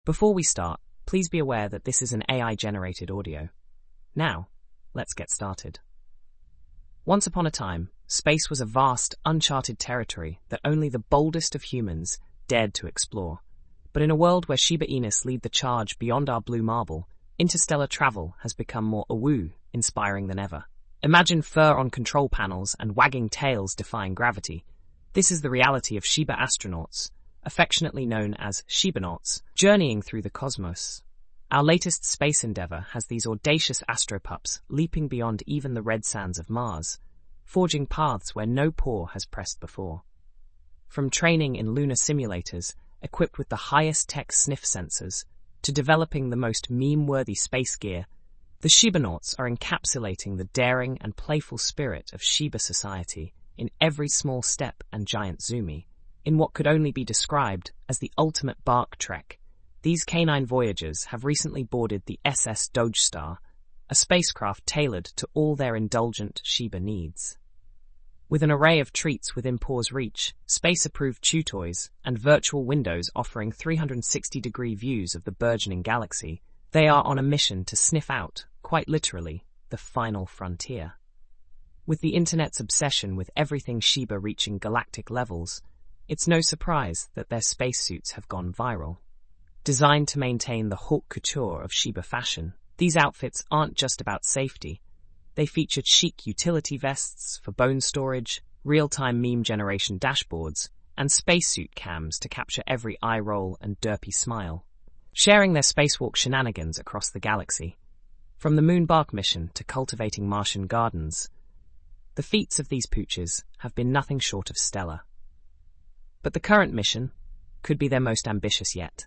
Before we start, please be aware that this is an AI-generated audio. Now, let's get started. Once upon a time, space was a vast, uncharted territory that only the boldest of humans dared to explore. But in a world where Shiba Inus lead the charge beyond our blue marble, interstellar travel has become more inspiring than ever. Imagine fur on control panels and wagging tails defying gravity. This is the reality of Shiba astronauts, affectionately known as Shibanauts, journeying through the cosmos. Our latest space endeavor has these audacious astropups leaping beyond even the red sands of Mars, forging paths where no paw has pressed before. From training in lunar simulators equipped with the highest tech sniff sensors to developing the most meme-worthy space gear, the Shibanauts are encapsulating the daring and playful spirit of Shiba society in every small step and giant zoomy. In what could only be described as the ultimate bark trek, these canine voyagers have recently boarded the SS Dogestar, a spacecraft tailored to all their indulgent Shiba needs. With an array of treats within paw's reach, space-approved chew toys, and virtual windows offering 360-degree views of the burgeoning galaxy, they are on a mission to sniff out, quite literally, the final frontier. With the internet's obsession with everything Shiba reaching galactic levels, it's no surprise that their spacesuits have gone viral. Designed to maintain the haute couture of Shiba fashion, these outfits aren't just about safety. They featured chic utility vests for bone storage, real-time meme generation dashboards, and spacesuit cams to capture every eye roll and derpy smile, sharing their spacewalk shenanigans across the galaxy. From the Moonbark mission to cultivating Martian gardens, the feats of these pooches have been nothing short of stellar. But the current mission could be their most ambitious yet.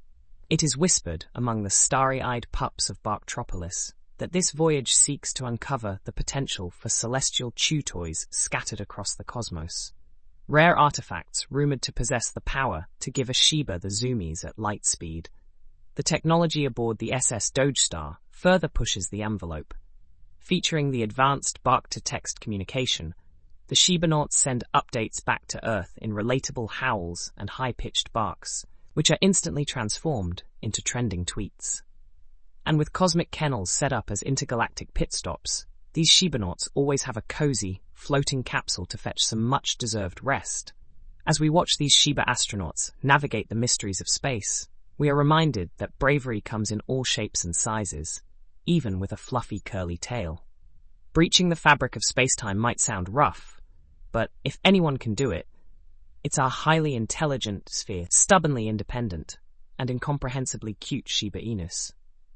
It is whispered among the starry-eyed pups of Barktropolis that this voyage seeks to uncover the potential for celestial chew toys scattered across the cosmos. Rare artifacts rumored to possess the power to give a Shiba the zoomies at light speed. The technology aboard the SS Dogestar further pushes the envelope. Featuring the advanced bark-to-text communication, the Shibanauts send updates back to Earth in relatable howls and high-pitched barks, which are instantly transformed into trending tweets. And with cosmic kennels set up as intergalactic pit stops, these Shibanauts always have a cozy, floating capsule to fetch some much-deserved rest. As we watch these Shiba astronauts navigate the mysteries of space, we are reminded that bravery comes in all shapes and sizes, even with a fluffy curly tail. Breaching the fabric of space-time might sound rough, but if anyone can do it, it's our highly intelligent sphere, stubbornly independent, and incomprehensibly cute Shiba Inus.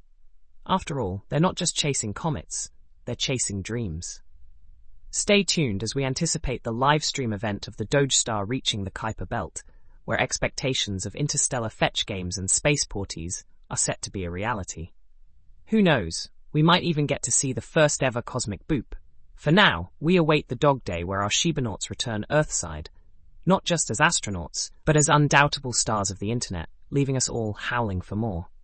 After all, they're not just chasing comets, they're chasing dreams. Stay tuned as we anticipate the live-stream event of the Dogestar reaching the Kuiper Belt, where expectations of interstellar fetch games and space porties are set to be a reality. Who knows, we might even get to see the first ever cosmic boop. For now, we await the dog day where our Shibanauts return Earthside, not just as astronauts, but as undoubtable stars of the internet, leaving us all howling for more.